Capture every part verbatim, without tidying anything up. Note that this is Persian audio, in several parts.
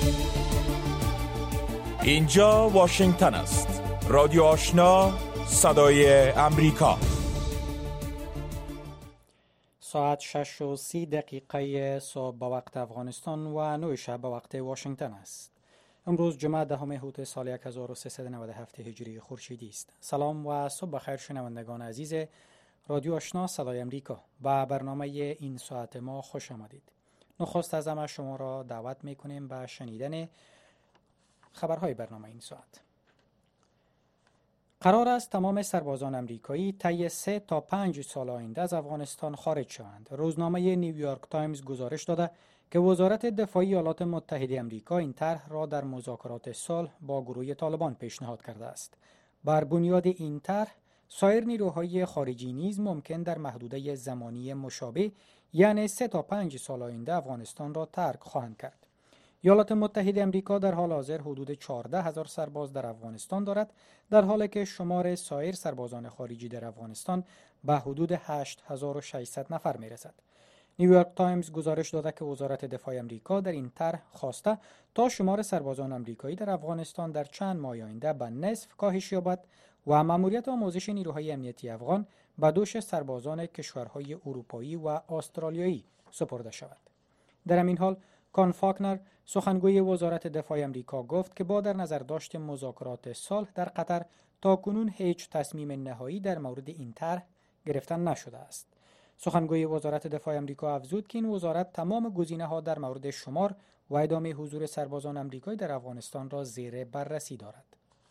اینجا واشنگتن است. رادیو آشنا، صدای امریکا. ساعت شش و سی دقیقه صبح به وقت افغانستان و نه شب به وقت واشنگتن است. امروز جمعه دهم هوت سال هزار و سیصد و نود و هفت هجری خورشیدی است. سلام و صبح بخیر شنوندگان عزیز رادیو آشنا صدای امریکا. با برنامه این ساعت ما خوش آمدید. نخست از همه شما را دعوت میکنیم به شنیدن خبرهای برنامه این ساعت. قرار است تمام سربازان امریکایی طی سه تا پنج سال آینده از افغانستان خارج شوند. روزنامه نیویورک تایمز گزارش داده که وزارت دفاع ایالات متحده آمریکا این طرح را در مذاکرات صلح با گروه طالبان پیشنهاد کرده است. بر بنیاد این طرح سایر نیروهای خارجی نیز ممکن در محدوده زمانی مشابه یعنی سه تا پنج سال آینده افغانستان را ترک خواهند کرد. ایالات متحده آمریکا در حال حاضر حدود چهارده هزار سرباز در افغانستان دارد، در حالی که شمار سایر سربازان خارجی در افغانستان به حدود هشت هزار و ششصد نفر می رسد. نیویورک تایمز گزارش داده که وزارت دفاع آمریکا در این طرح خواسته تا شمار سربازان آمریکایی در افغانستان در چند ماه آینده به نصف کاهش یابد و مأموریت آموزش نیروهای امنیتی افغان به دوش سربازان کشورهای اروپایی و استرالیایی سپرده شود. در همین حال کان فاکنر سخنگوی وزارت دفاع آمریکا گفت که با در نظر داشت مذاکرات صلح در قطر تاکنون هیچ تصمیم نهایی در مورد این طرح گرفته نشده است. سخنگوی وزارت دفاع آمریکا افزود که این وزارت تمام گزینه‌ها در مورد شمار و ادامه حضور سربازان آمریکایی در افغانستان را زیر بررسی دارد.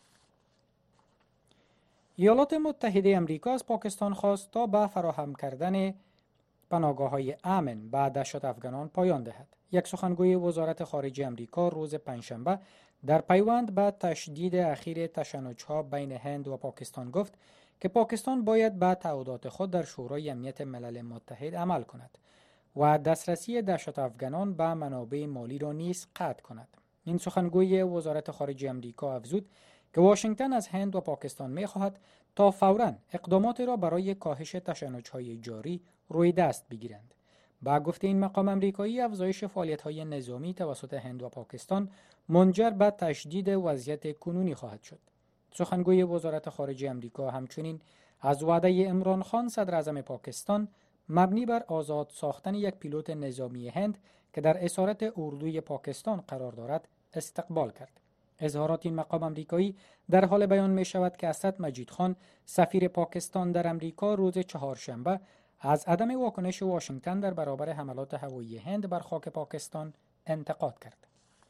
ایالات متحده آمریکا از پاکستان خواست تا به فراهم کردن پناهگاه‌های امن به دهشت افغانان پایان دهد. یک سخنگوی وزارت خارجه آمریکا روز پنجشنبه در پیوند به تشدید اخیر تشنج‌ها بین هند و پاکستان گفت که پاکستان باید به تعهدات خود در شورای امنیت ملل متحد عمل کند و دسترسی دهشت افغانان به منابع مالی را نیز قطع کند. این سخنگوی وزارت خارجه آمریکا افزود که واشنگتن از هند و پاکستان می‌خواهد تا فوراً اقدامات را برای کاهش تشنج‌های جاری روی دست بگیرند. با گفته این مقام امریکایی، افزایش فعالیت‌های نظامی توسط هند و پاکستان منجر به تشدید وضعیت کنونی خواهد شد. سخنگوی وزارت خارجه آمریکا همچنین از وعده عمران خان صدر اعظم پاکستان مبنی بر آزاد ساختن یک پیلوت نظامی هند که در اسارت اردوی پاکستان قرار دارد استقبال کرد. اظهارات این مقام امریکایی در حال بیان می شود که اسد مجید خان سفیر پاکستان در امریکا روز چهارشنبه از عدم واکنش واشنگتن در برابر حملات هوایی هند بر خاک پاکستان انتقاد کرد.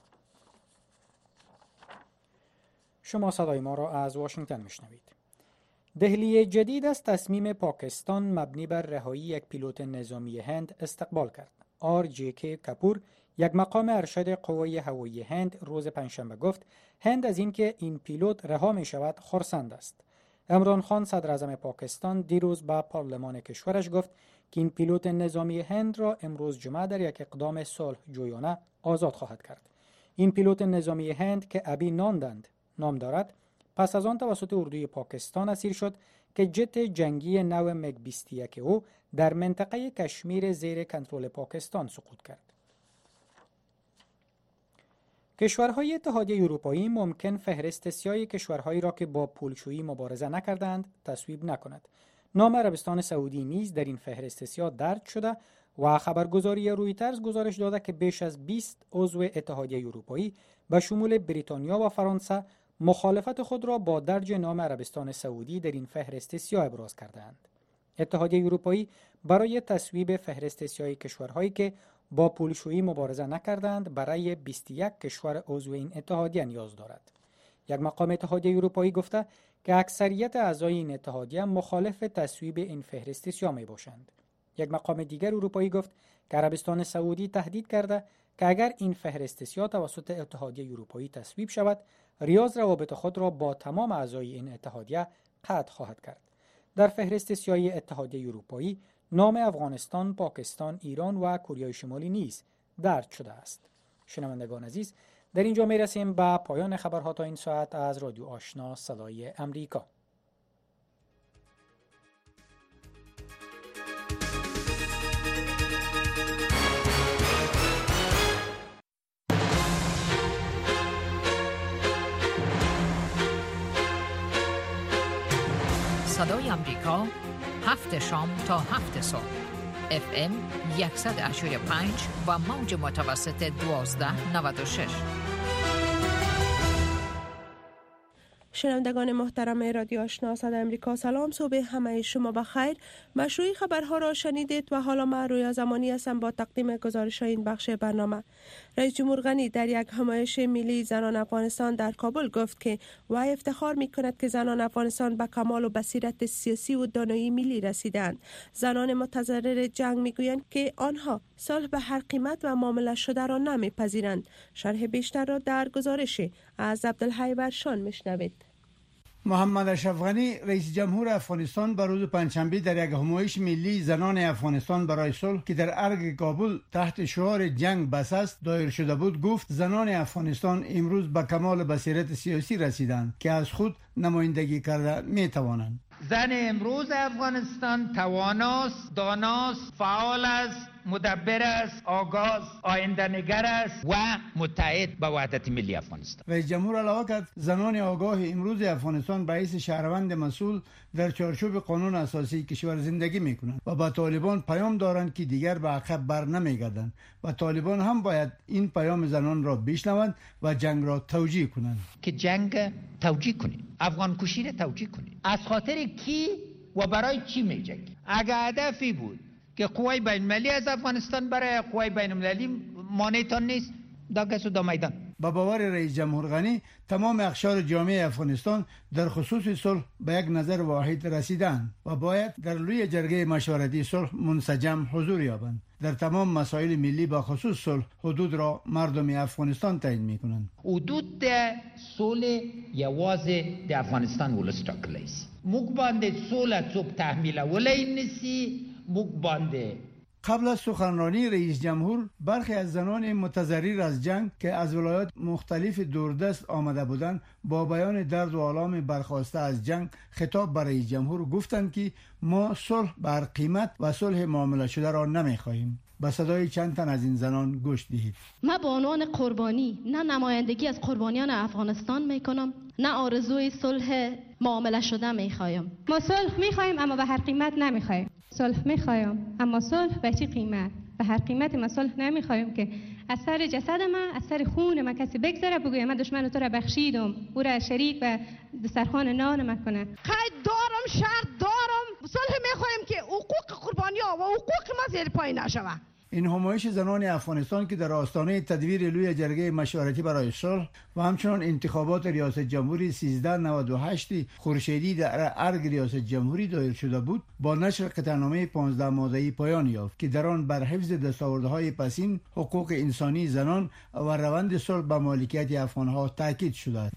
شما صدای ما را از واشنگتن میشنوید. دهلی جدید از تصمیم پاکستان مبنی بر رهایی یک پیلوت نظامی هند استقبال کرد. آر جی کی کپور، یک مقام ارشد قوای هوایی هند، روز پنجشنبه گفت هند از اینکه این پیلوت رها می شود خرسند است. عمران خان صدر اعظم پاکستان دیروز به پارلمان کشورش گفت که این پیلوت نظامی هند را امروز جمعه در یک اقدام صلح جویانه آزاد خواهد کرد. این پیلوت نظامی هند که ابی ناندند نام دارد، پس از آن توسط اردوی پاکستان اسیر شد که جت جنگی نو مگ بیست و یک او در منطقه کشمیر زیر کنترل پاکستان سقوط کرد. کشورهای اتحادیه اروپایی ممکن فهرست سیاه کشورهایی را که با پولشویی مبارزه نکردند تصویب نکند. نام عربستان سعودی نیز در این فهرست سیاه درج شده و خبرگزاری رویترز گزارش داده که بیش از بیست عضو اتحادیه اروپایی به شمول بریتانیا و فرانسه مخالفت خود را با درج نام عربستان سعودی در این فهرست سیاه ابراز کردند. اتحادیه اروپایی برای تصویب فهرست سیاه کشورهایی که با پولشویی مبارزه نکردند برای بیست و یک کشور عضو این اتحادیه نیاز دارد. یک مقام اتحادیه اروپایی گفته که اکثریت اعضای این اتحادیه مخالف تصویب این فهرست سیاه می باشند. یک مقام دیگر اروپایی گفت که عربستان سعودی تهدید کرده که اگر این فهرست سیاه توسط اتحادیه اروپایی تصویب شود، ریاض روابط خود را با تمام اعضای این اتحادیه قطع خواهد کرد. در فهرست سیاه اتحادیه اروپایی نام افغانستان، پاکستان، ایران و کره شمالی نیز درج شده است. شنوندگان عزیز، در اینجا می رسیم به پایان خبرها تا این ساعت از رادیو آشنا صدای امریکا. صدای آمریکا، هفت شام تا هفت صبح. اف ام صد و هشت و پنج و موج متوسط دوازده نود و شش. شنوندگان محترم رادیو آشنا صدای آمریکا، سلام، صبح همه شما بخیر. مشروعی خبرها را شنیدید و حالا من رویا زمانی هستم با تقدیم گزارش این بخش برنامه. رئیس جمهور غنی در یک همایش ملی زنان افغانستان در کابل گفت که وی افتخار می کند که زنان افغانستان به کمال و بصیرت سیاسی و دانایی ملی رسیدند. زنان متضرر جنگ می گویند که آنها صلح به هر قیمت و معامله شده را نمی پذیرند. شرح بیشتر را در گزارش از عبدالحی ورشان میشنوید. محمد اشرف غنی رئیس جمهور افغانستان بر روز پنجشنبه در یک همایش ملی زنان افغانستان برای صلح که در ارگ کابل تحت شعار جنگ بس است دایر شده بود گفت زنان افغانستان امروز به کمال بصیرت سیاسی رسیدند که از خود نمایندگی کرده می توانند. زن امروز افغانستان تواناست، داناست، فعال است، مدبر است، آگاه، آینده‌نگر است و متحد به وحدت ملی افغانستان. رئیس جمهور علاوه کرد زنان آگاه امروز افغانستان به حیث شهروند مسئول در چارچوب قانون اساسی کشور زندگی میکنند و با طالبان پیام دارند که دیگر به عقب بر نمیگردند و طالبان هم باید این پیام زنان را بشنوند و جنگ را توجیه کنند. که جنگ توجیه کنید، افغان کشی را توجیه کنید. از خاطر کی و برای چی میجنگید؟ اگه هدفی بود که قوای بین المللی از افغانستان برای قوای بین المللی مانعتان نیست، دا گس و دا میدان. با باور رئیس جمهور غنی تمام اقشار جامعه افغانستان در خصوص صلح به یک نظر واحد رسیدند و باید در لوی جرگه مشورتی صلح منسجم حضور یابند. در تمام مسائل ملی با خصوص صلح حدود را مردم افغانستان تعیین میکنند. حدود د صلح یوازې د افغانستان ولس ټاکلی سي. موږ باندې صلح څوک تحمیل ولای نسی. موږ باندې قبل از سخنرانی رئیس جمهور برخی از زنان متضرر از جنگ که از ولایات مختلف دوردست آمده بودند با بیان درد و آلام برخاسته از جنگ خطاب به رئیس جمهور گفتند که ما صلح بر قیمت و صلح معامله شده را نمیخواهیم. با صدای چند تن از این زنان گوش دهید. ما به عنوان قربانی نه نمایندگی از قربانیان افغانستان میکنم، نه آرزوی صلح معامله شده میخوایم. ما صلح میخوایم اما به هر قیمت نمیخوایم. صلح میخوایم اما صلح به چه قیمت؟ به هر قیمت ما صلح نمیخوایم که از سر جسد ما، از سر خون ما کسی بگذره بگویم من دشمن تو را بخشیدم، او را شریک و دسترخوان نان مکنه. قید دارم، شرط دارم، صلح میخوایم که حقوق قربانی‌ها و حقوق ما زیر پای نشود. این همایش زنان افغانستان که در آستانه تدویر لوی جرگه مشورتی برای صلح و همچنان انتخابات ریاست جمهوری سیزده نود و هشت خورشیدی در ارگ ریاست جمهوری دایر شده بود با نشر قطعنامه پانزده ماده‌ای پایان یافت که در آن بر حفظ دستاوردهای پسین، حقوق انسانی زنان و روند صلح به مالکیت افغانها تاکید شده است.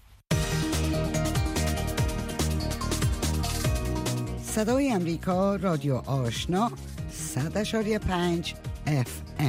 صدای امریکا، رادیو آشنا، صد و هشت و پنج اف ام.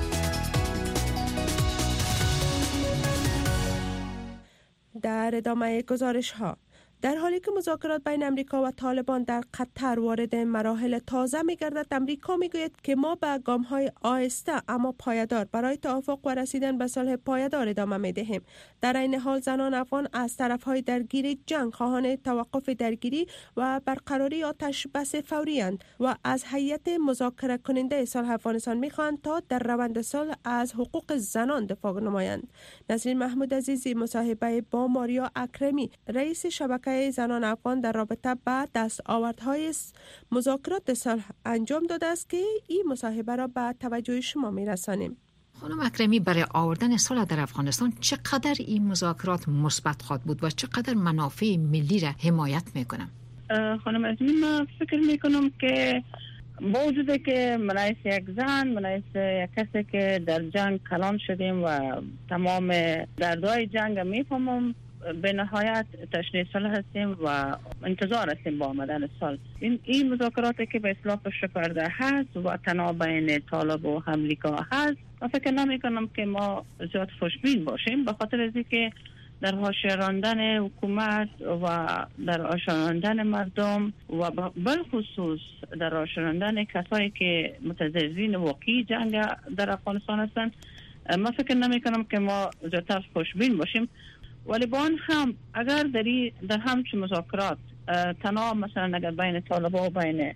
در ادامه گزارش ها، در حالی که مذاکرات بین امریکا و طالبان در قطر وارد مراحل تازه می گردد، امریکا می گوید که ما به گام های آهسته اما پایدار برای توافق و رسیدن به صلح پایدار ادامه می دهیم. در این حال زنان افغان از طرف های درگیر جنگ خواهان توقف درگیری و برقراری آتش بس فوری اند و از هیئت مذاکره کننده صلح افغانستان می خواهند تا در روند صلح از حقوق زنان دفاع نمایند. نسرین محمود عزیزی مصاحبه با ماریا اکرمی، رئیس شبکه زنان افغان در رابطه با دستاوردهای مذاکرات صلح انجام داده است که این مصاحبه را به توجه شما میرسانیم. خانم اکرمی، برای آوردن صلح در افغانستان چقدر این مذاکرات مثبت خواهد بود و چقدر منافع ملی را حمایت میکنم؟ خانم عزیزی، من فکر میکنم که با وجودی که من یک زن، من یک کسی که در جنگ کلان شدیم و تمام دردهای جنگ میفهمم، به نهایت تشنیع صلح هستیم و انتظار هستیم با آمدن صلح. این این مذاکراتی که به اصطلاح پشت پرده هست و تناب بین طالب و امریکا هست، من فکر نمی کنم که ما زیاد خوشبین باشیم، به خاطر از اینکه در حاشیه راندن حکومت و در حاشیه راندن مردم و بالخصوص در حاشیه راندن کسایی که متضررین واقعی جنگ در افغانستان هستند، من فکر نمی کنم که ما زیادتر خوشبین باشیم. ولی با آن هم اگر در در همچون مذاکرات تنها مثلا اگر بین طالبان و بین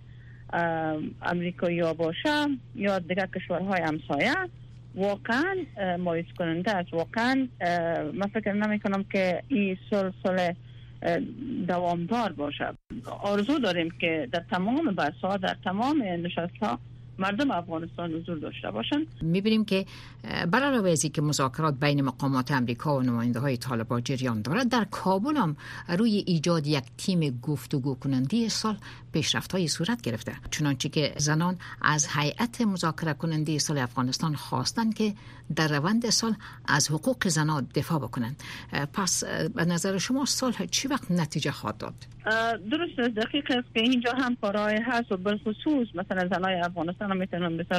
امریکایی ها باشه یا دیگر کشورهای همسایه، واقعا مایوس کننده است. واقعا من فکر نمی کنم که این صلح صلح دوامدار باشه. آرزو داریم که در تمام بحث‌ها، در تمام نشست‌ها مردم افغانستان حضور داشته باشند. می‌بینیم که بر علاوه از اینکه مذاکرات بین مقامات امریکا و نماینده‌های طالبان جریان دارد، در کابل هم روی ایجاد یک تیم گفتگو کننده صلح پیشرفت‌های صورت گرفته، چنانچه که زنان از هیئت مذاکره کننده صلح افغانستان خواستند که در روند صلح از حقوق زنان دفاع بکنند. پس به نظر شما صلح چی وقت نتیجه خواهد داد؟ درست است، دقیق است که اینجا هم کارهای هست و بالخصوص مثلا زنای افغانستان هم میتونم بسیار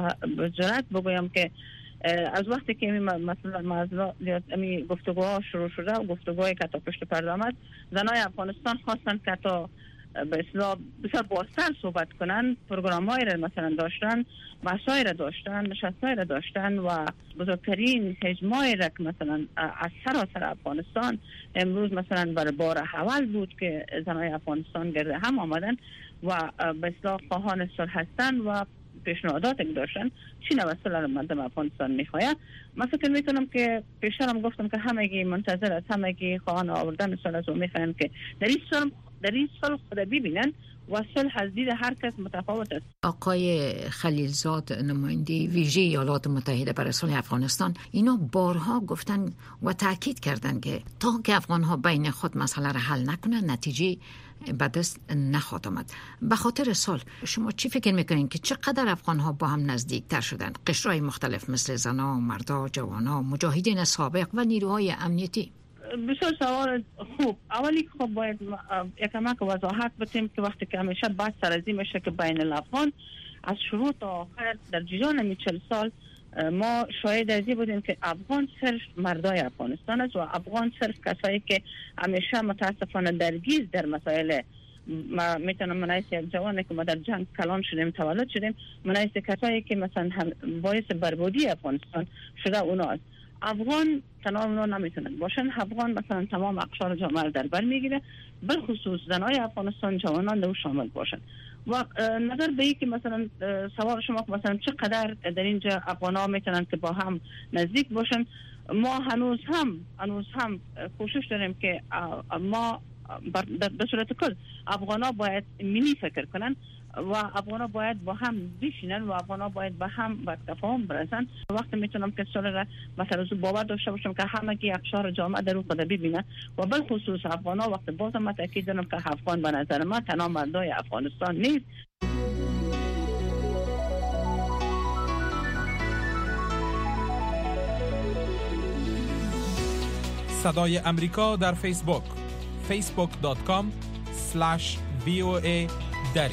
به جرات بگویم که از وقتی که مثلا معذرت امی گفتگوها شروع شده و گفتگوهای که تا پشت پرده آمد، زنای افغانستان خواستن که تا به اصطلاح بسیار بازتر صحبت کنن، پروگرام‌هایی را مثلا داشتن، بحث‌هایی را داشتن، نشست‌هایی را داشتن و بزرگترین حجم‌هایی را که مثلا از سراسر افغانستان امروز مثلا برای بار اول بود که زنای افغانستان گرد هم آمدن و به اصطلاح خواهان صلح هستن و پیشنهاداتی که داشتن چی نوع صلح مردم افغانستان میخواد. من فکر میکنم که پیشتر هم گفتم که همگی منتظر است، همگی خواهان آوردن صلح از میخوان که در این صلح در این صلح خود ببینن و صلح از دید هر کس متفاوت است. آقای خلیلزاد، نماینده ویژه ایالات متحده برای صلح افغانستان، اینا بارها گفتن و تاکید کردن که تا که افغان‌ها بین خود مسئله را حل نکنن نتیجه به دست نخواهد آمد. به خاطر صلح شما چی فکر میکنین که چقدر افغان‌ها با هم نزدیکتر شدن؟ قشرهای مختلف مثل زنان، مردا، جوانان، مجاهدین سابق و نیروهای امنیتی. بسیار سوال خوب. اولی خب باید یکمک وضاحت بدیم که وقتی که همیشه بحث سرازی میشه که بین الافغان از شروع تا آخر در جریان می چهل سال ما شاهد ازی بودیم که افغان صرف مردای افغانستان است و افغان صرف کسایی که همیشه متاسفانه درگیر در مسائل، ما میتونم منایس یک جوانی که ما در جنگ کلان شدیم تولد شدیم، منایس کسایی که مثلا باعث بربادی افغانستان شده اونا است. افغان تنها اونا نمیتونن باشن، افغان مثلا تمام اقشار جامعه در بر میگیره، بالخصوص زنای افغانستان جوانان دو شامل باشن. و نظر به این که مثلا سوال شما که مثلا چقدر در اینجا افغان‌ها میتونن که با هم نزدیک باشن، ما هنوز هم هنوز هم کوشش داریم که ما به صورت کل افغان‌ها باید ملی فکر کنن و افغان‌ها باید با هم بشینن و افغان‌ها باید با هم به تفاهم برسن. وقتی میتونم که صلح را مثلا زو باور داشته باشم که همگی اقشار جامعه در اون خود ببینن و بالخصوص افغان‌ها. وقتی بازم من تاکید دارم که افغان به نظر من تنها مردای افغانستان نیست. صدای امریکا در فیسبوک فیسبوک دات کام اسلش وی او ای دری.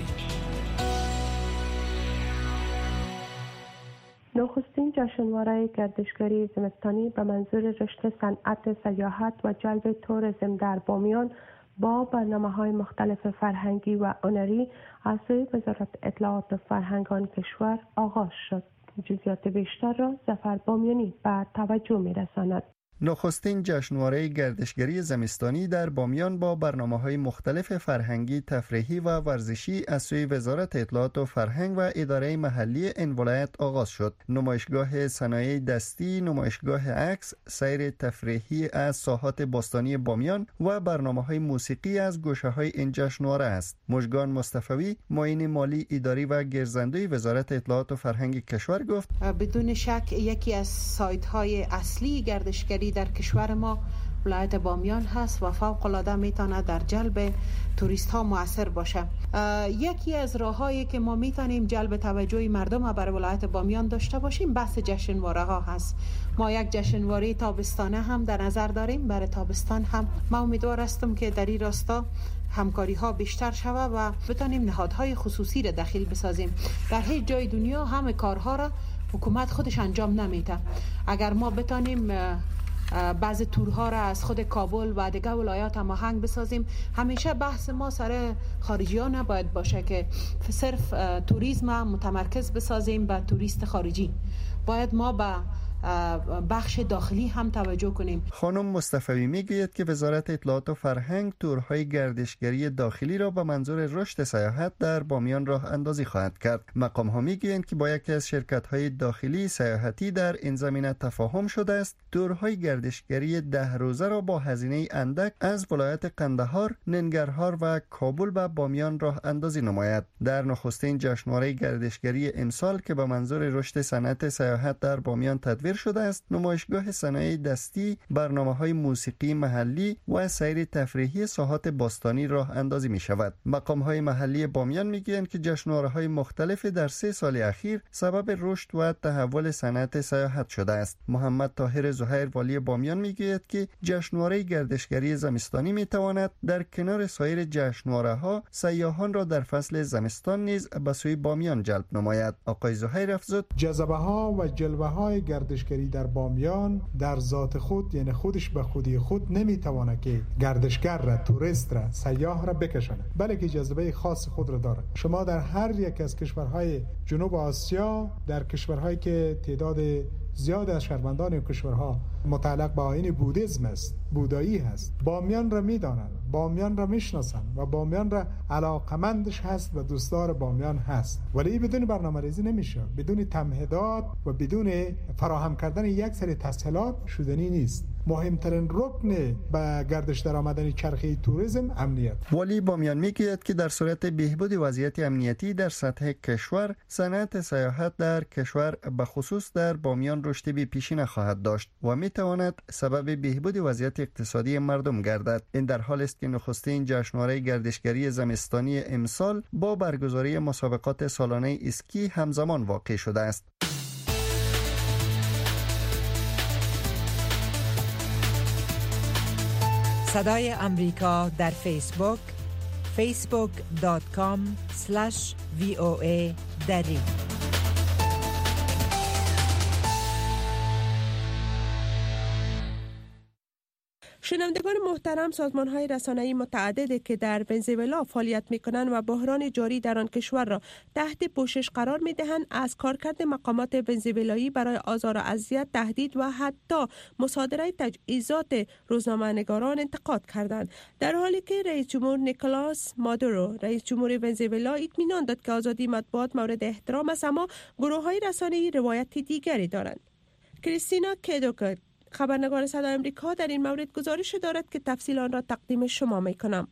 نخستین جشنواره گردشگری زمستانی به منظور رشد صنعت سیاحت و جلب توریسم در بامیان با برنامه‌های مختلف فرهنگی و هنری از سوی وزارت اطلاعات و فرهنگان کشور آغاز شد. جزئیات بیشتر را ظفر بامیانی به توجه می‌رساند. نخستین جشنواره گردشگری زمستانی در بامیان با برنامه‌های مختلف فرهنگی، تفریحی و ورزشی از سوی وزارت اطلاعات و فرهنگ و اداره محلی این ولایت آغاز شد. نمایشگاه صنایع دستی، نمایشگاه عکس، سیر تفریحی از ساحات باستانی بامیان و برنامه‌های موسیقی از گوشه‌های این جشنواره است. مژگان مصطفی، معین مالی اداری و گرزنده وزارت اطلاعات و فرهنگ کشور گفت: بدون شک یکی از سایت‌های اصلی گردشگری در کشور ما ولایت بامیان هست و فوق العاده میتونه در جلب توریست ها مؤثر باشه. یکی از راههایی که ما میتونیم جلب توجه مردم برای ولایت بامیان داشته باشیم بحث جشنواره ها هست. ما یک جشنواره تابستانه هم در نظر داریم برای تابستان هم. ما امیدوار هستم که در این راستا همکاری ها بیشتر شود و بتونیم نهادهای خصوصی را داخل بسازیم. در هیچ جای دنیا همه کارها را حکومت خودش انجام نمیده. اگر ما بتونیم بعض تورها را از خود کابل و دیگر ولایات هم آهنگ بسازیم، همیشه بحث ما سر خارجی ها نباید باشه که صرف توریسم متمرکز بسازیم به توریست خارجی. باید ما به بخش داخلی هم توجه کنیم. خانم مصطفی میگوید که وزارت اطلاعات و فرهنگ تورهای گردشگری داخلی را به منظور رشد سیاحت در بامیان راه اندازی خواهد کرد. مقام ها میگویند که با یکی از شرکت های داخلی سیاحتی در این زمینه تفاهم شده است تورهای گردشگری ده روزه را با هزینه اندک از ولایت قندهار، ننگرهار و کابل به بامیان راه اندازی نماید. در نخستین جشنواره گردشگری امسال که به منظور رشد صنعت سیاحت در بامیان تدویر شده است، نمایشگاه صنایع دستی، برنامه‌های موسیقی محلی و سیر تفریحی ساحات باستانی راه اندازی می شود. مقام‌های محلی بامیان میگویند که جشنواره‌های مختلف در سه سال اخیر سبب رشد و تحول صنعت سیاحت شده است. محمد طاهر زهیر والی بامیان میگوید که جشنواره گردشگری زمستانی میتواند در کنار سایر جشنواره‌ها سیاحان را در فصل زمستان نیز به سوی بامیان جلب نماید. آقای زهیر افزود: جذبه‌ها و جلوه‌های گردشگری در بامیان در ذات خود، یعنی خودش به خودی خود نمیتواند که گردشگر را، توریست را، سیاح را بکشاند، بلکه جذبه خاص خود را دارد. شما در هر یک از کشورهای جنوب آسیا، در کشورهایی که تعداد زیاد از شهروندان این کشورها متعلق به آیین بودیسم است، بودایی هست، بامیان را میدانند، بامیان را میشناسند و بامیان را علاقمندش هست و دوستدار بامیان هست. ولی بدون برنامه‌ریزی نمیشه، بدون تمهیدات و بدون فراهم کردن یک سری تسهیلات شدنی نیست. مهمترین رکن به گردش در آمدن چرخه توریسم امنیت. والی بامیان میگوید که در صورت بهبود وضعیت امنیتی در سطح کشور، صنعت سیاحت در کشور به خصوص در بامیان رشد بی پیشی نخواهد داشت و میتواند سبب بهبود وضعیت اقتصادی مردم گردد. این در حال است که نخستین جشنواره گردشگری زمستانی امسال با برگزاری مسابقات سالانه اسکی همزمان واقع شده است. صدای امریکا در فیسبوک فیسبوک دات کام اسلش وی او ای دری. شنوندگان محترم، سازمان‌های رسانه‌ای متعددی که در ونزوئلا فعالیت می‌کنند و بحران جاری در آن کشور را تحت پوشش قرار می‌دهند، از کارکرد مقامات ونزوئلایی برای آزار و اذیت، تهدید و حتی مصادره تجهیزات روزنامه‌نگاران انتقاد کردند، در حالی که رئیس جمهور نیکولاس مادورو، رئیس جمهور ونزوئلا، اطمینان داد که آزادی مطبوعات مورد احترام است، اما گروه‌های رسانه‌ای روایت دیگری دارند. کریستینا کدوکت، خبرنگار صدای آمریکا، در این مورد گزارش دارد که تفصیل آن را تقدیم شما می‌کنم.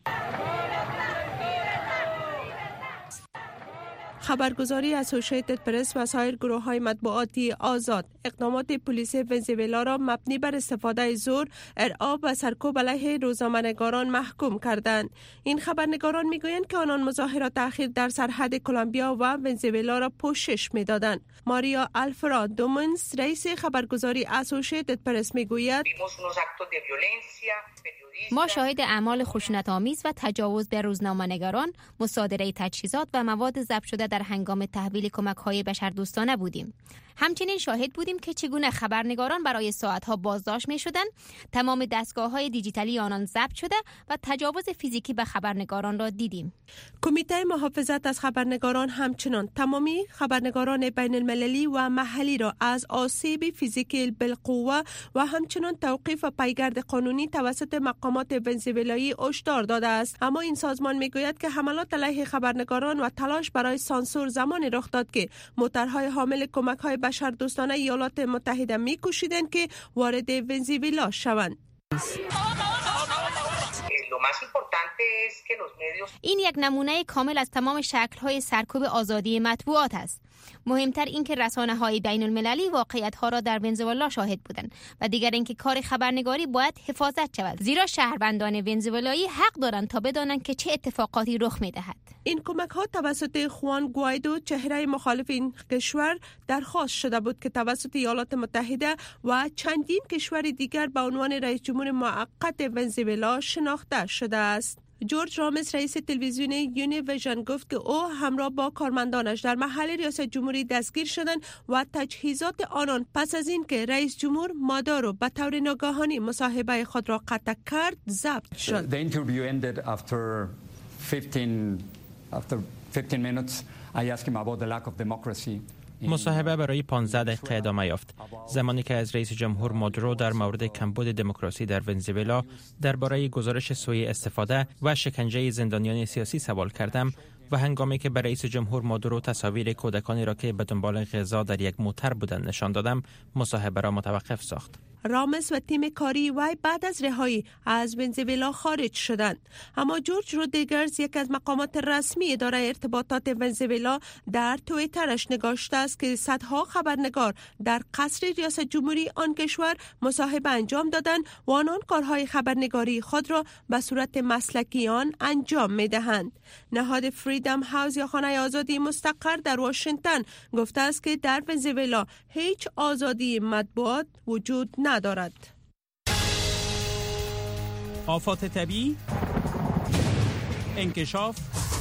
خبرگزاری اسوسییتد پرس و سایر گروه‌های مطبوعاتی آزاد اقدامات پلیس ونزوئلا را مبنی بر استفاده زور، ارعاب و سرکوب علیه روزنامه‌نگاران محکوم کردند. این خبرنگاران می‌گویند که آنان مظاهرات اخیر در سرحد کلمبیا و ونزوئلا را پوشش می‌دادند. ماریا آلفرا دومنس، رئیس خبرگزاری اسوسییتد پرس، می‌گوید: ما شاهد اعمال خشونت‌آمیز و تجاوز به روزنامه‌نگاران، مصادره تجهیزات و مواد ضبط شده در هنگام تحویل کمک‌های بشردوستانه بودیم. همچنین شاهد بودیم که چگونه خبرنگاران برای ساعت‌ها بازداشت می‌شدند، تمام دستگاه‌های دیجیتالی آنان ضبط شده و تجاوز فیزیکی به خبرنگاران را دیدیم. کمیته محافظت از خبرنگاران همچنان تمامی خبرنگاران بین المللی و محلی را از آسیب فیزیکی بالقوه و همچنان توقیف و پیگرد قانونی توسط مقامات ونزوئلایی هشدار داده است. اما این سازمان میگوید که حملات علیه خبرنگاران و تلاش برای سانسور زمانی رخ داد که موتورهای حامل کمک‌های بشردوستانه ایالات متحده می‌کوشیدند که وارد ونزوئلا شوند. این یک نمونه کامل از تمام شکل‌های سرکوب آزادی مطبوعات است. مهمتر این که رسانه‌های بین المللی واقعیت‌ها را در ونزوئلا شاهد بودند و دیگر اینکه کار خبرنگاری باید حفاظت شود، زیرا شهروندان ونزوئلایی حق دارند تا بدانند که چه اتفاقاتی رخ می‌دهد. این کمک‌ها توسط خوان گوایدو، چهره مخالف این کشور، درخواست شده بود که توسط ایالات متحده و چندین کشور دیگر به عنوان رئیس جمهور موقت ونزوئلا شناخته شده است. جورج رامز، رئیس تلویزیون یونیویژن، گفت که او همراه با کارمندانش در محل ریاست جمهوری دستگیر شدند و تجهیزات آنان پس از این که رئیس جمهور مادورو به طور ناگهانی مصاحبه خود را قطع کرد ضبط شد. The interview ended after fifteen after fifteen minutes. I asked him about the lack of democracy مصاحبه برای پانزده دقیقه ادامه یافت، زمانی که از رئیس جمهور مادورو در مورد کمبود دموکراسی در ونزوئلا درباره گزارش سوء استفاده و شکنجه زندانیان سیاسی سوال کردم و هنگامی که به رئیس جمهور مادورو تصاویر کودکانی را که به دنبال غذا در یک موتر بودند نشان دادم، مصاحبه را متوقف ساخت. رامس و تیم کاری وی بعد از رهایی از ونزوئلا خارج شدند، اما جورج رودریگز، یک از مقامات رسمی اداره ارتباطات ونزوئلا، در توییترش نگاشته است که صدها خبرنگار در قصر ریاست جمهوری آن کشور مصاحبه انجام دادند و آنان کارهای خبرنگاری خود را به صورت مسلکیان انجام می‌دهند. نهاد فریدم هاوس یا خانه آزادی مستقر در واشنگتن گفته است که در ونزوئلا هیچ آزادی مطبوعات وجود ندارد. آفات طبیعی، انکشاف،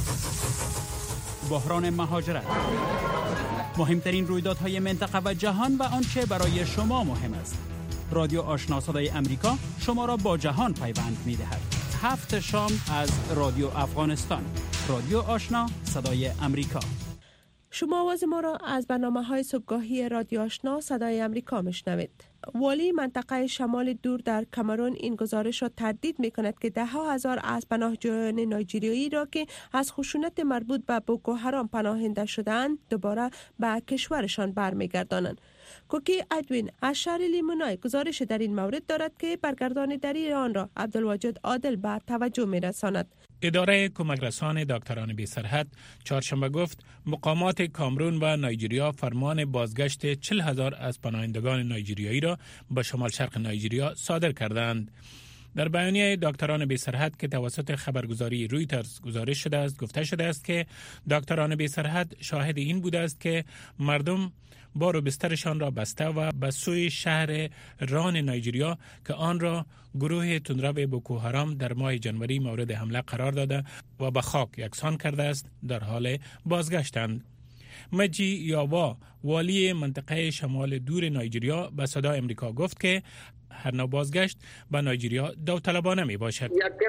بحران مهاجرت، مهمترین رویدادهای منطقه و جهان و آنچه برای شما مهم است. رادیو آشنا صدای امریکا شما را با جهان پیوند می‌دهد. هفت شام از رادیو افغانستان. رادیو آشنا صدای امریکا. شما آواز ما را از برنامه‌های صبحگاهی رادیو آشنا صدای امریکا میشنوید. والی منطقه شمال دور در کامرون این گزارش را تردید می‌کند که ده ها هزار از پناهجویان نایجریایی را که از خشونت مربوط به بوکو حرام پناهنده شدند دوباره به کشورشان برمیگردانند. کوکی ادوین از شهر لیمونای گزارش در این مورد دارد که برگرداندگی آن را عبدالواجد عادل به توجه می‌رساند. اداره کمک رسان دکتران بی سرحد چهارشنبه گفت مقامات کامرون و نایجریا فرمان بازگشت چهل هزار از پناهندگان نایجریایی را به شمال شرق نایجریا صادر کردند. در بیانیه دکتران بی سرحد که توسط خبرگزاری رویترز گزارش شده است گفته شده است که دکتران بی سرحد شاهد این بوده است که مردم بار و بسترشان را بسته و به سوی شهر ران نایجریا که آن را گروه تندرو بوکو حرام در ماه جنوری مورد حمله قرار داده و به خاک یکسان کرده است در حال بازگشتند. مجی یاوا والی منطقه شمال دور نایجریا به صدای امریکا گفت که هر نوع بازگشت به نایجریا داوطلبانه می باشد.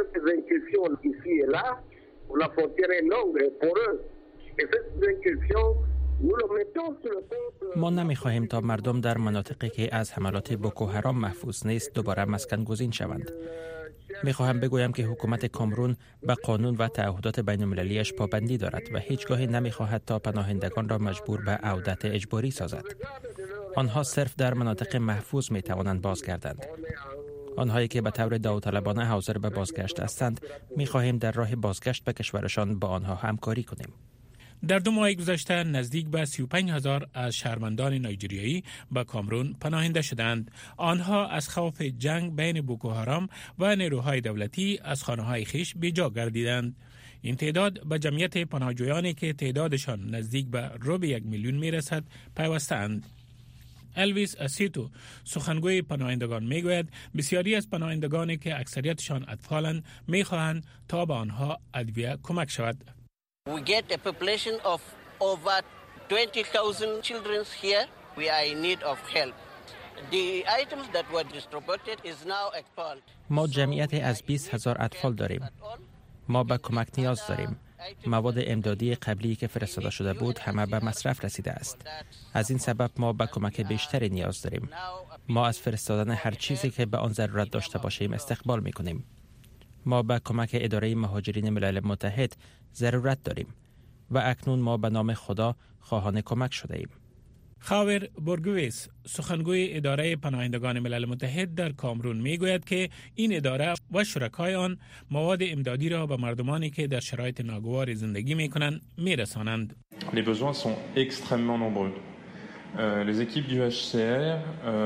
ما نمی خواهیم تا مردم در مناطقی که از حملات بوکو حرام محفوظ نیست دوباره مسکن گزین شوند. می خواهم بگویم که حکومت کامرون به قانون و تعهدات بین المللیش پابندی دارد و هیچگاهی نمی خواهد تا پناهندگان را مجبور به عودت اجباری سازد. آنها صرف در مناطق محفوظ می توانند بازگردند. آنهایی که به طور داوطلبانه حاضر به بازگشت هستند می خواهیم در راه بازگشت به کشورشان با آنها همکاری کنیم. در دو ماه گذشته نزدیک به سی و پنج هزار از شهروندان نایجریایی به کامرون پناهنده شدند. آنها از خوف جنگ بین بوکو حرام و نیروهای دولتی از خانه‌های خویش بی‌جا گردیدند. این تعداد به جمعیت پناهجویانی که تعدادشان نزدیک به ربع یک میلیون میرسد پیوسته‌اند. الویس اسیتو سخنگوی پناهندگان میگوید بسیاری از پناهندگانی که اکثریتشان اطفالند میخواهند تا به آنها ادویه کمک شود. We get a population of over twenty thousand children here. We are in need of help. The items that were distributed is now expelled. ما جمعیت از بیست هزار اطفال داریم. ما به کمک نیاز داریم. مواد امدادی قبلی که فرستاده شده بود همه به مصرف رسیده است. از این سبب ما به کمک بیشتری نیاز داریم. ما از فرستادن هر چیزی که به آن ضرورت داشته باشیم استقبال می کنیم. ما به کمک اداره مهاجرین ملل متحد ضرورت داریم و اکنون ما به نام خدا خواهان کمک شده ایم. خاور بورگویس سخنگوی اداره پناهندگان ملل متحد در کامرون میگوید که این اداره و شرکای آن مواد امدادی را به مردمانی که در شرایط ناگوار زندگی میکنند میرسانند. Les besoins sont extrêmement nombreux. Euh, les équipes du H C R,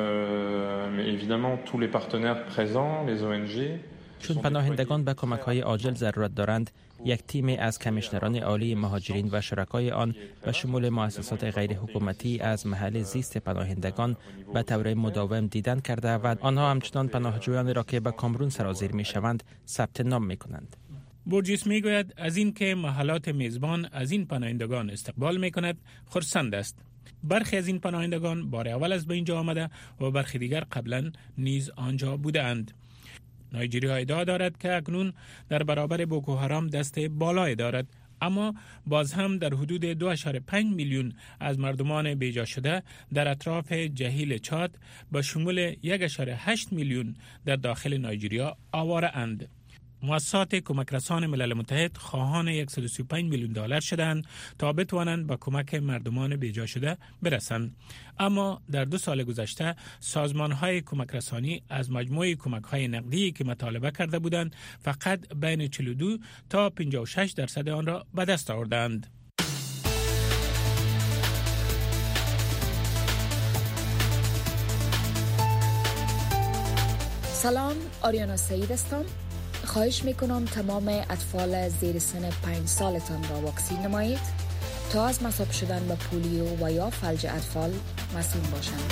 euh, mais évidemment tous les partenaires présents, les O N G. چون پناهندگان به کمک‌های عاجل ضرورت دارند، یک تیم از کمیشنران عالی مهاجرین و شرکای آن به شمول مؤسسات غیر حکومتی از محل زیست پناهندگان به طور مداوم دیدن کرده و آنها همچنان پناهجویان را که به کامرون سرازیر می‌شوند ثبت نام می‌کنند. بورجیس میگوید از این که محلات میزبان از این پناهندگان استقبال می‌کند خرسند است. برخی از این پناهندگان بار اول از به اینجا آمده و برخی دیگر قبلا نیز آنجا بودند. نایجریا ادعا دارد که اکنون در برابر بوکو حرام دست بالای دارد، اما باز هم در حدود دو اشاره پنج میلیون از مردمان بیجا شده در اطراف جهیل چاد به شمول یک اشاره هشت میلیون در داخل نایجریا آواره اند. مؤسسات کمک رسان ملل متحد خواهان صد و سی و پنج میلیون دلار شدند تا بتوانند به کمک مردمان بیجا شده برسند. اما در دو سال گذشته سازمان‌های کمک رسانی از مجموع کمک‌های نقدی که مطالبه کرده بودند فقط بین چهل و دو تا پنجاه و شش درصد آن را به دست آوردند. سلام، آریانا سعید هستم. خواهش میکنم تمام اطفال زیر سن پنج سالتان را واکسین نمایید تا از مصاب شدن به پولیو و یا فلج اطفال مسئول باشند.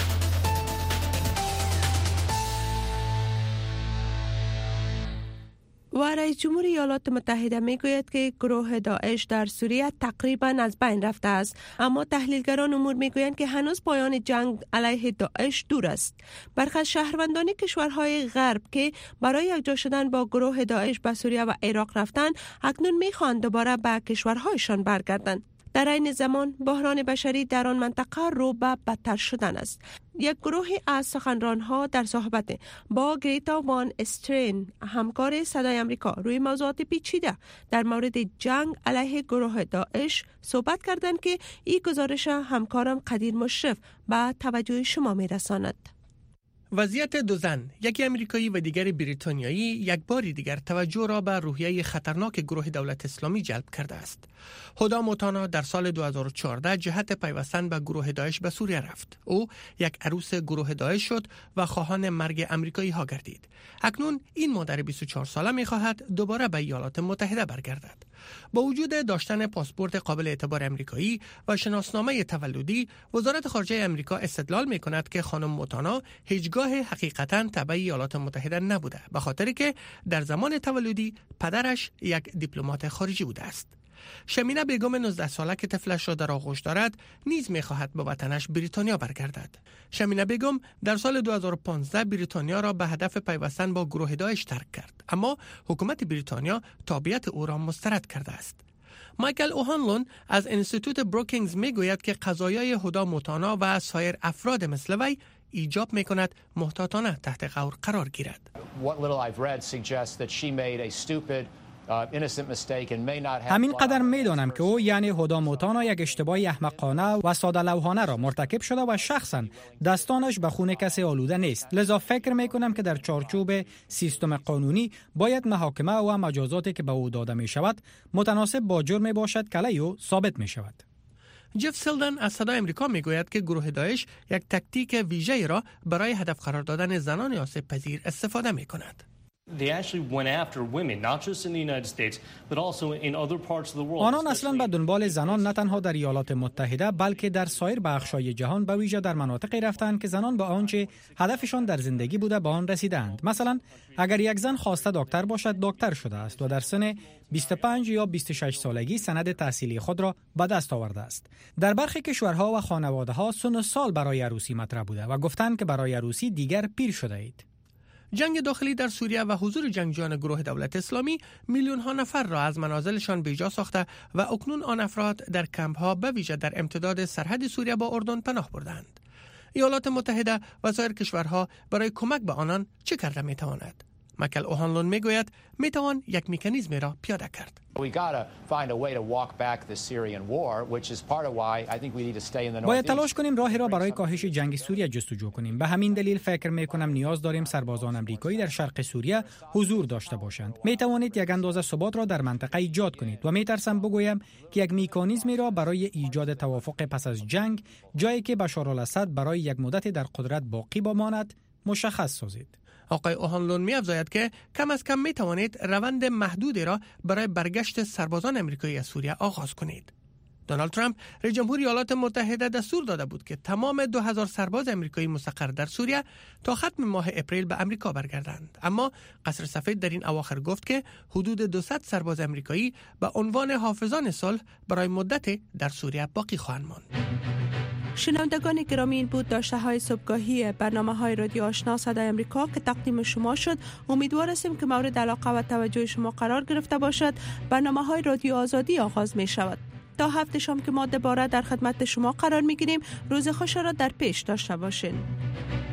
و رئیس جمهور ایالات متحده می گوید که گروه داعش در سوریه تقریبا از بین رفته است، اما تحلیلگران امور می گویند که هنوز پایان جنگ علیه داعش دور است. برخی از شهروندان کشورهای غرب که برای یکجا شدن با گروه داعش به سوریه و عراق رفتند، اکنون می خواهند دوباره به کشورهایشان برگردند. در این زمان بحران بشری در آن منطقه رو به بدتر شدن است. یک گروه از سخنرانها در صحبت با گریتا وان استرین، همکار صدای آمریکا، روی موضوعات پیچیده در مورد جنگ علیه گروه داعش صحبت کردند که این گزارش همکارم قدیر مشرف به توجه شما میرساند. وضعیت دو زن، یکی امریکایی و دیگر بریتانیایی، یک باری دیگر توجه را به روحیه خطرناک گروه دولت اسلامی جلب کرده است. هدا موتانا در سال دو هزار و چهارده جهت پیوستن به گروه داعش به سوریه رفت. او یک عروس گروه داعش شد و خواهان مرگ امریکایی ها گردید. اکنون این مادر بیست و چهار ساله می خواهد دوباره به ایالات متحده برگردد. با وجود داشتن پاسپورت قابل اعتبار امریکایی و شناسنامه تولدی، وزارت خارجه امریکا استدلال می کند که خانم موتانا هیچگاه حقیقتاً تبع ایالات متحده نبوده، به خاطری که در زمان تولدی پدرش یک دیپلمات خارجی بوده است. شمینه بیگم نوزده ساله که طفلش را در آغوش دارد نیز می‌خواهد به وطنش بریتانیا برگردد. شمینه بیگم در سال دو هزار و پانزده بریتانیا را به هدف پیوستن با گروه داعش ترک کرد، اما حکومت بریتانیا تابعیت او را مسترد کرده است. مایکل اوهانلون از انستیتوت بروکینگز میگوید که قضایای هدا موتانا و سایر افراد مثل وی ایجاب میکند محتاطانه تحت غور قرار گیرد. همین قدر میدانم که او یعنی هدا موتانا یک اشتباه احمقانه و ساده لوحانه را مرتکب شده و شخصا دستانش به خون کسی آلوده نیست. لذا فکر میکنم که در چارچوب سیستم قانونی باید محاکمه و مجازاتی که به او داده می شود متناسب با جرم باشد که علیه او ثابت می شود. جف سلدن از صدای امریکا میگوید که گروه داعش یک تاکتیک ویژه‌ای را برای هدف قرار دادن زنان آسیب پذیر استفاده می کند. آنان اصلا به دنبال زنان نه تنها در ایالات متحده بلکه در سایر بخش‌های جهان، به ویژه در مناطقی رفتند که زنان به آنچه هدفشان در زندگی بوده به آن رسیدند. مثلا اگر یک زن خواسته دکتر باشد، دکتر شده است و در سن بیست و پنج یا بیست و شش سالگی سند تحصیلی خود را به دست آورده است. در برخی کشورها و خانواده‌ها سن و سال برای عروسی مطرح بوده و گفتند که برای عروسی دیگر پیر شده اید. جنگ داخلی در سوریه و حضور جنگجویان گروه دولت اسلامی میلیون ها نفر را از منازلشان بیجا ساخته و اکنون آن افراد در کمپ ها به ویژه در امتداد سرحد سوریه با اردن پناه بردند. ایالات متحده و سایر کشورها برای کمک به آنان چه کرده می تواند؟ مایکل اوهانلون می گوید می توان یک مکانیزمی را پیاده کرد. باید تلاش کنیم راهی را برای کاهش جنگ سوریه جستجو کنیم. به همین دلیل فکر می کنم نیاز داریم سربازان آمریکایی در شرق سوریه حضور داشته باشند. می توانید یک اندازه ثبات را در منطقه ایجاد کنید و می ترسم بگویم که یک مکانیزمی را برای ایجاد توافق پس از جنگ، جایی که بشار الاسد برای یک مدت در قدرت باقی بماند، مشخص سازید. آقای اوهانلون می افزاید که کم از کم می توانید روند محدودی را برای برگشت سربازان آمریکایی از سوریه آغاز کنید. دونالد ترامپ رئیس جمهور ایالات متحده دستور داده بود که تمام دو هزار سرباز آمریکایی مستقر در سوریه تا ختم ماه اپریل به آمریکا برگردند. اما قصر سفید در این اواخر گفت که حدود دویست سرباز آمریکایی به عنوان حافظان صلح برای مدت در سوریه باقی خواهند ماند. شنوندگان گرامی، این بود داشته های صبحگاهی برنامه های رادیو آشنا صدای امریکا که تقدیم شما شد. امیدوار هستیم که مورد علاقه و توجه شما قرار گرفته باشد. برنامه های رادیو آزادی آغاز می شود. تا هفته شام که ما دوباره در خدمت شما قرار می گیریم. روز خوش را در پیش داشته باشین.